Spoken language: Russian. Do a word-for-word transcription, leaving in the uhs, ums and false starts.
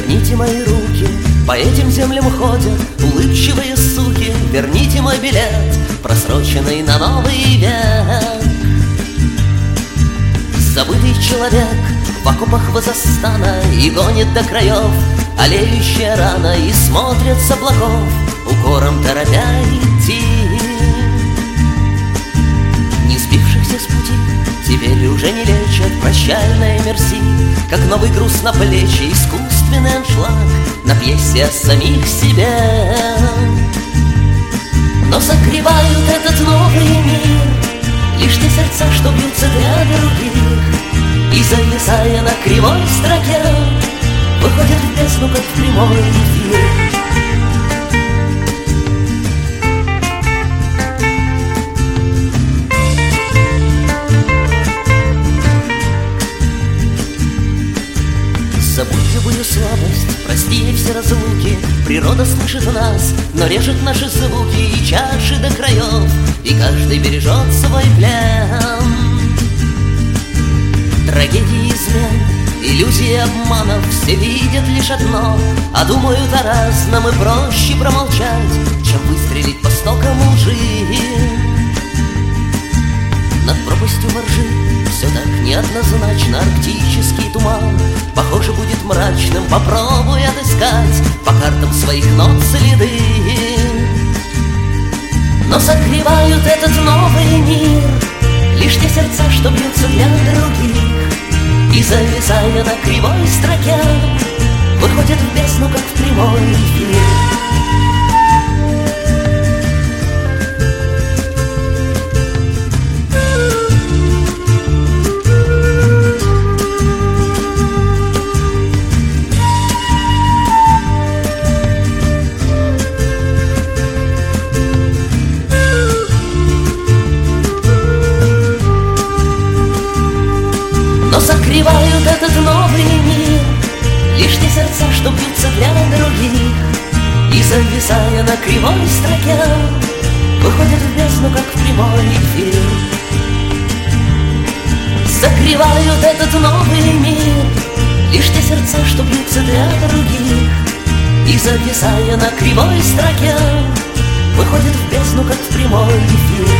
Верните мои руки, по этим землям ходят улыбчивые суки. Верните мой билет, просроченный на новый век. Забытый человек в окопах Вазастана и гонит до краев олеющая рана, и смотрят с облаков, укором торопя идти. Не сбившихся с пути теперь уже не лечат прощальное мерси, как новый груз на плечи, искусственный аншлаг на пьесе о самих себе. Но согревают этот новый мир лишь те сердца, что бьются для других, и, зависая на кривой строке, выходят в бездну, как в прямой эфир. Забудь любую слабость, прости все разлуки. Природа слышит нас, но режет наши звуки и чаши до краев, и каждый бережет свой плен. Трагедии измен, иллюзии обманов, все видят лишь одно, а думают о разном, и проще промолчать, чем выстрелить по стокам лжи. Над пропастью воржи все так неоднозначно, арктический туман, похоже, будет мрачным. Попробуй отыскать по картам своих нот следы. Но согревают этот новый мир лишь те сердца, что бьются для других, и, зависая на кривой строке, выходят в бездну, как в прямой эфир. Но согревают этот новый мир лишь те сердца, что бьются для других, и, зависая на кривой строке, выходят в бездну, как в прямой эфир. Согревают этот новый мир лишь те сердца, что бьются для других, и, зависая на кривой строке, выходят в бездну, как в прямой эфир.